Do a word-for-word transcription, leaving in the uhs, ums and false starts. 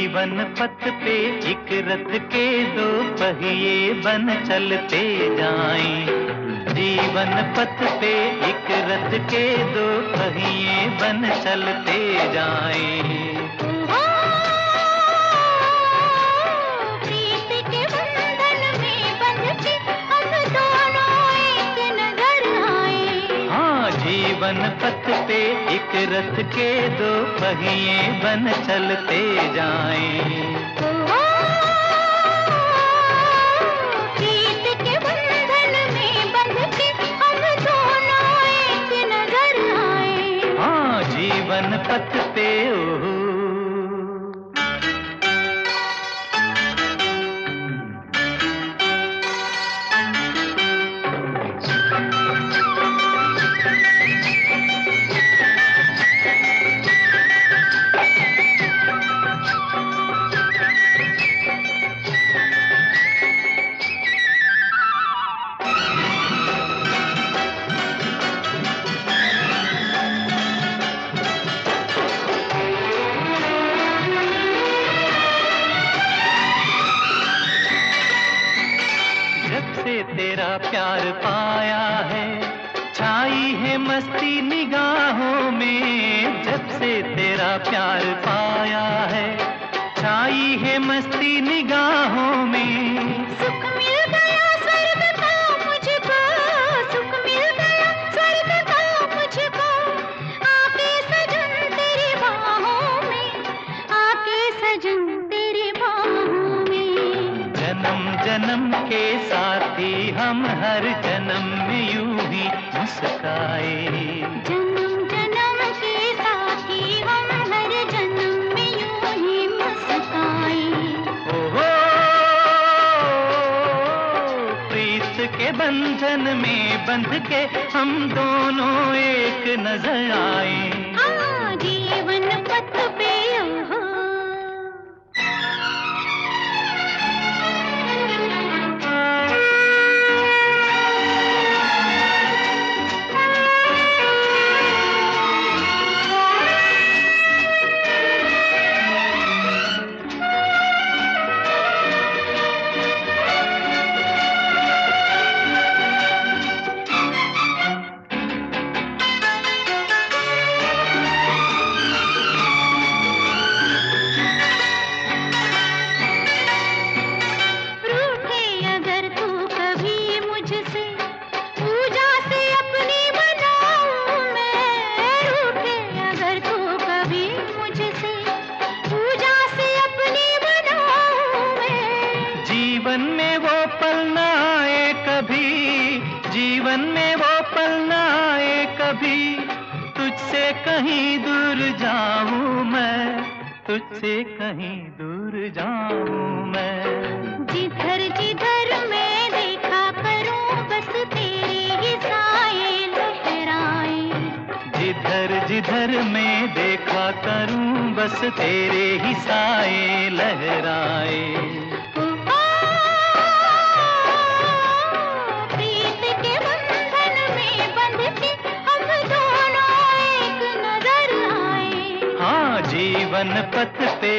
जीवन पथ पे एक रथ के दो पहिए बन चलते जाएं। जीवन पथ पे एक रथ के दो पहिए बन चलते जाएं। जीवन पथ पे एक रथ के दो पहिए बन चलते जाएं। प्रीत के बंधन में बंध के हम दोनों एक नजर आए। हाँ जीवन पथ पे ओ तेरा प्यार पाया है, छाई है मस्ती निगाहों में। जब से तेरा प्यार पाया है, छाई है मस्ती निगाहों में। सुख मिल गया स्वर्ग का मुझको, सुख मिल गया स्वर्ग का मुझको। आके सजन तेरी बाहों में, आके सजन तेरी बाहों में। जन्म जन्म के साथी हम हर जन्म में यूं ही मुस्काए। जन्म जन्म के साथी हम हर जन्म में यूं ही मुस्काए। ओहो प्रीत के बंधन में बंध के हम दोनों एक नजर आए। हाँ जीवन पथ पे ओहो। जीवन में वो पल न आए कभी, जीवन में वो पल न आए कभी। तुझसे कहीं दूर जाऊं मैं, तुझसे कहीं दूर जाऊं मैं। जिधर जिधर मैं देखा करूं बस तेरे ही साए लहराए। जिधर जिधर मैं देखा करूं बस तेरे ही साए लहराए। जीवन पथ पे